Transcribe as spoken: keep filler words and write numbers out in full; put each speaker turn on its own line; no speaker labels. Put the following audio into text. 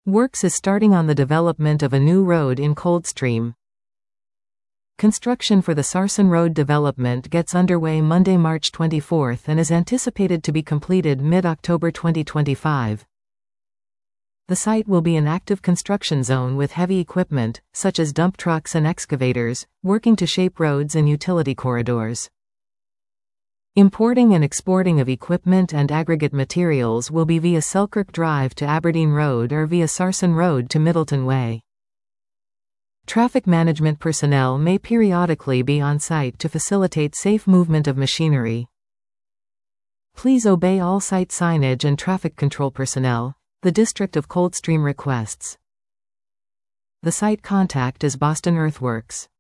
Works is starting on the development of a new road in Coldstream. Construction for the Sarsen Road development gets underway Monday, March twenty-fourth and is anticipated to be completed mid-October twenty twenty-five. The site will be an active construction zone with heavy equipment, such as dump trucks and excavators, working to shape roads and utility corridors. Importing and exporting of equipment and aggregate materials will be via Selkirk Drive to Aberdeen Road or via Sarsen Road to Middleton Way. Traffic management personnel may periodically be on site to facilitate safe movement of machinery. Please obey all site signage and traffic control personnel. The District of Coldstream requests. The site contact is Boston Earthworks.